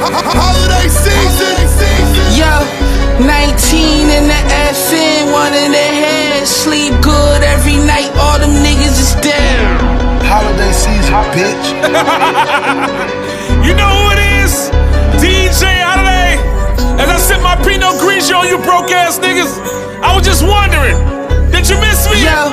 Holiday season. Yo, 19 in the FN, one in the head. Sleep good every night, all them niggas is dead. Holiday season, bitch. You know who it is? DJ Holiday. As I sip my Pinot Grigio on you broke ass niggas, I was just wondering, did you miss me? Yo,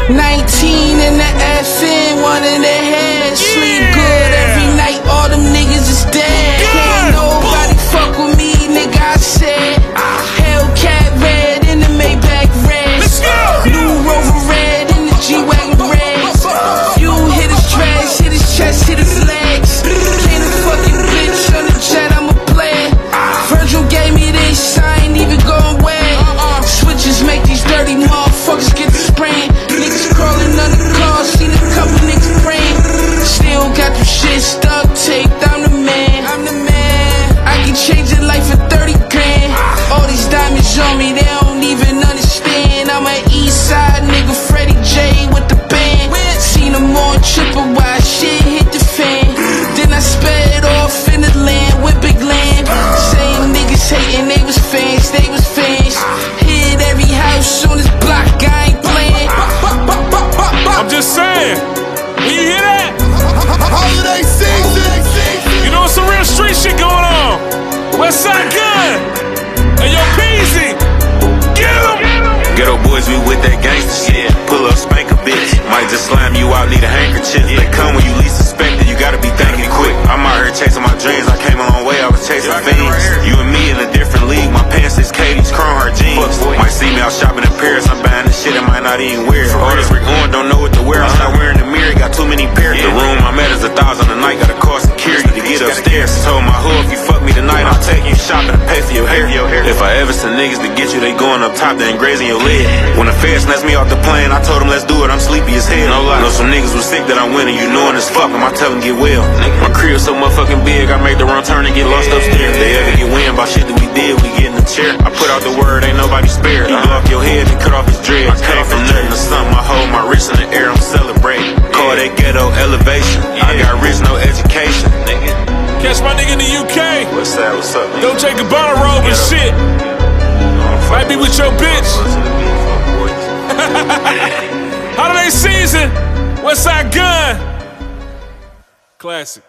19 in the FN, one in the head. Sleep good every night, all them niggas is dead. Can't nobody fuck with me, nigga, I said. Hellcat red in the Maybach red. Let's go! New Rover red in the G-Wagon red. You hit his trash, hit his chest, hit his legs. Can't a fucking bitch on the jet, I'm a player. Virgil gave me this, I ain't even going wet. Switches make these dirty motherfuckers get the sprain. Niggas crawling under cars, seen a couple niggas brain. Still got them shit stuck taped, I'm the man. I can change your life for 30 grand. All these diamonds on me, they don't even understand. I'm an east side nigga, Freddie J with the band. Seen them on Chippewa, shit hit the fan. Then I sped off in the land with big land. Same niggas hating, they was fans, they was fans. Hit every house on this block, I ain't playing. I'm just saying, when you hear that, Holiday season. you know some real street shit going on. Westside Gun, and yo Peasy, get him. Ghetto boys, we with that gangsta shit. Pull up, spank a bitch. Might just slam you out, need a handkerchief. They come when you least suspect it, you gotta be thinking quick. I'm out here chasing my dreams, I came a long way, I was chasing fiends. You and me in a different league, my pants is Katie's, Chrome Heart jeans. Might see me out shopping in Paris, I'm buying this shit, I might not even wear it. All this Rick on, don't know what to wear, I'm not wearing the mirror, got too many pairs. The room I'm at is 1,000 a night, gotta call security to get upstairs. Told my hoe, if you fuck me tonight, I'll take you shopping and pay for your hair. If I ever send niggas to get you, they going up top, they ain't grazing your leg. When the feds snatched me off the plane, I told them let's do it, I'm sleepy as hell. No lie, know some niggas was sick that I'm winning, you knowing as fuck them, I tell them get well. My crib so motherfucking big, I make the wrong turn and get lost upstairs. They ever get wind about shit that we did, we get in the chair. I put out the word, ain't nobody spared. You blow off your head and cut off his dread. I came from nothing to something, I hold my wrist in the air, I'm celebrating. Call that ghetto elevation, I got rich, no education. Catch my nigga in the UK. What's that, what's up, nigga? Don't take a bonnet robe and shit. Might be with your bitch. Holiday season, Westside Gun. Classic.